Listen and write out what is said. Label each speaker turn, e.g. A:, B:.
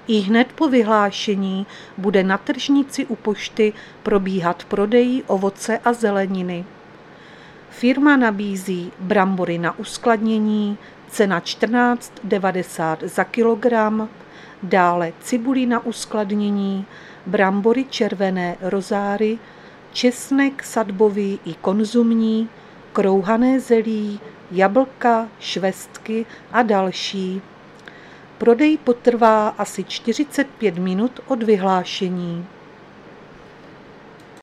A: Ihned po vyhlášení bude na tržnici u pošty probíhat prodej ovoce a zeleniny. Firma nabízí brambory na uskladnění, cena 14,90 za kilogram, dále cibuli na uskladnění, brambory červené rozáry, česnek sadbový i konzumní, krouhané zelí, jablka, švestky a další. Prodej potrvá asi 45 minut od vyhlášení.